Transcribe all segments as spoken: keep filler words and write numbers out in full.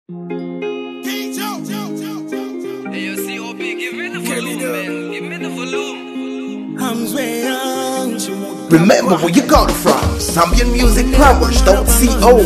Hey, yo, C O B, give me the volume, man. Give me the volume. Remember where you got it from. Zambian Music Powers, don't C O.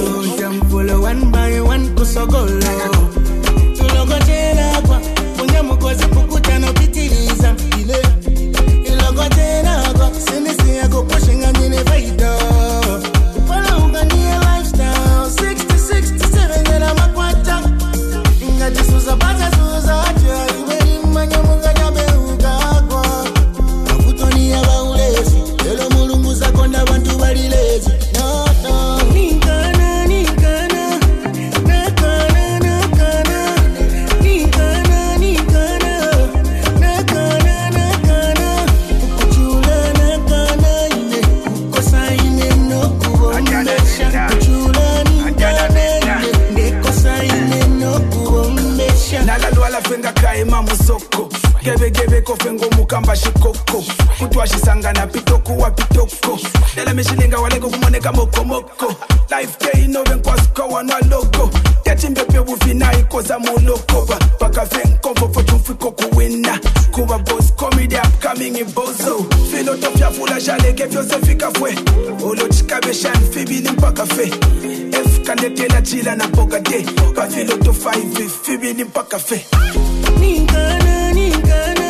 Mukamba shikoko kutwa shisangana pitoko wa pitoko dela mishilinga waleko kumoneka moko moko life day no ven kwasko wana logo yatimbe pe bufina ikoza muloko baka ven komfo fotumfiko kuwina kuba boss comedy upcoming in bozo philosophia fula jale ke vyose fika fwe olo chikabeshan fibili mpaka fe f kanetela chila na bogade ba philoto five fibili mpaka fe Ningana ningana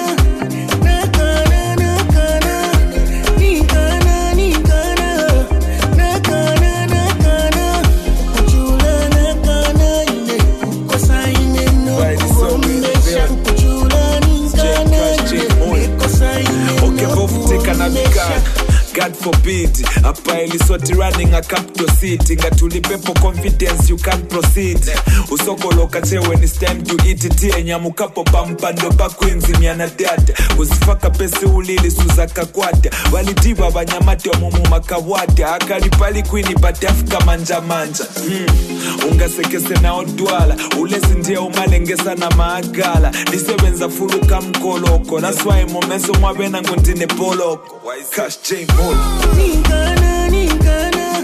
God forbid, apa iliswati running a capital city. Ngatuli pepo confidence you can't proceed. Usokolo kache when it's time to eat it. Nyamu kapo pampando pa queenzi miana dada. Usifaka pesi ulili suzaka kwata. Walitiba banyamati wa mumu makawata. Akalipali queeni batafka manja manja. Hmm. Ungasekese na odwala. Ulesi ndia umalengesa na maagala. Nisebenza furuka mkoloko. That's why momeso mwabena ngundine poloko. Cash J Mode. Ningana ningana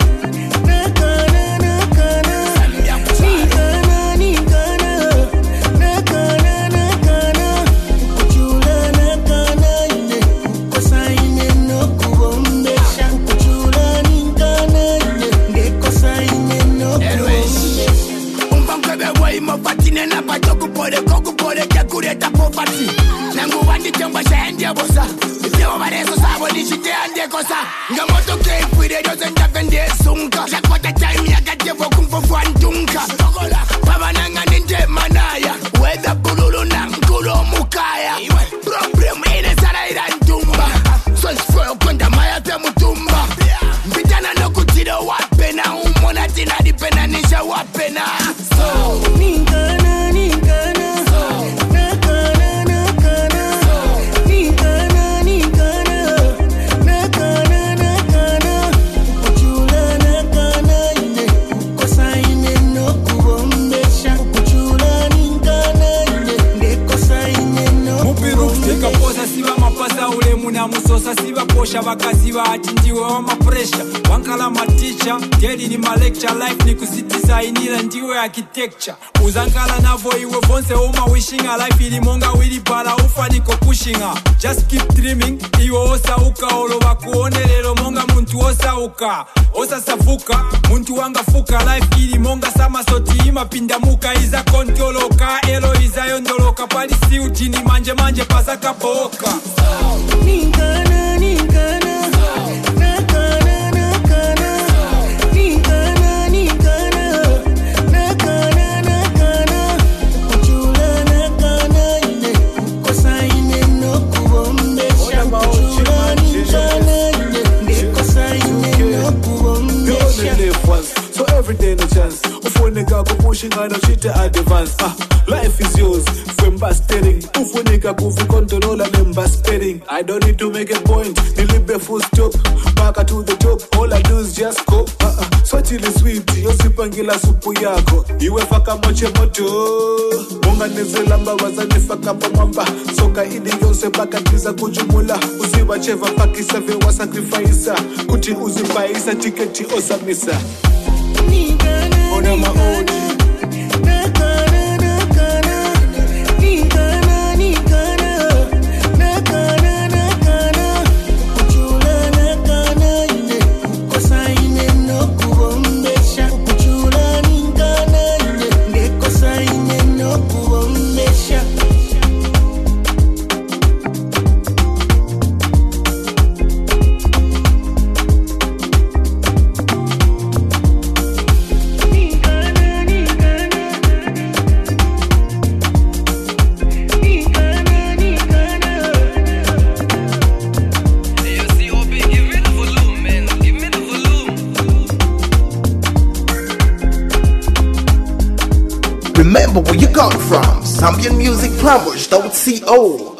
nakana nakana ningana ningana nakana nakana kuchula nakana ine kosa ine no kuombesha kuchula ningana ine ngekosa ine no kuombesha umbankwebe wai mopatine na patoku pole koku pole kakureta popati nangu wandi chomba shaendia bosa Yo varezo sabo nishite ande kosa Ngamoto kei fuire yoze ndapende sunka Jakota time ya gajevo kumfofwa ntunka Baba nanga ninde manaya Weza bululu na mkulo mukaya Problem ine sana ila ntumba So sfoyo kwenda maya te mutumba Mbitana no kutiro wapena Umona tina dipena nisha wapena So Ningana ningana nakana nakana ningana ningana nakana nakana kuchula nakana ine kosa ine no kuombesha kuchula ningana ine ngekosa ine no mupirukutika posa siva mapasa ule muna musosa siva posha vakazi vaati ndiwe wa mapresha wankala maticha gedi ni malecture life ni kusitiza inila ndiwe architecture uzankala navo iwe vonse uma wishing a life ili monga wili pala ufa niko pushing just keep dreaming iwe osa uka olo wakuone lelo monga muntu osa uka osa safuka muntu wanga fuka life ili monga sama soti ima pindamuka iza kontoloka elo iza yondoloka palisi ujini manje manje pasaka boka Ningana ningana nakana nakana ningana ningana nakana nakana kuchula nakana ine kosa ine no kuombesha kuchula ningana ine ngekosa ine no kuombesha So every day no chance. Ufunika kupushing on a shit advance. Ah, life is yours. Femba steering. Ufunika kufi control and member spending. I don't need to make a point. Nilibe full stop. Back to the top. All I do is just go. Ah uh, uh. So chili sweet. Yosipangila supu yako. Iwe faka moche moto. Munga nezelamba wazani faka pamamba. Soka idi yose baka tiza kujumula. Uziwa cheva pakisa vewa sacrifice. Kuti uzipaisa tiketi osamisa. Ningana Ona maoni nakana But where you got it from? Zambian Music Plumbers, don't C O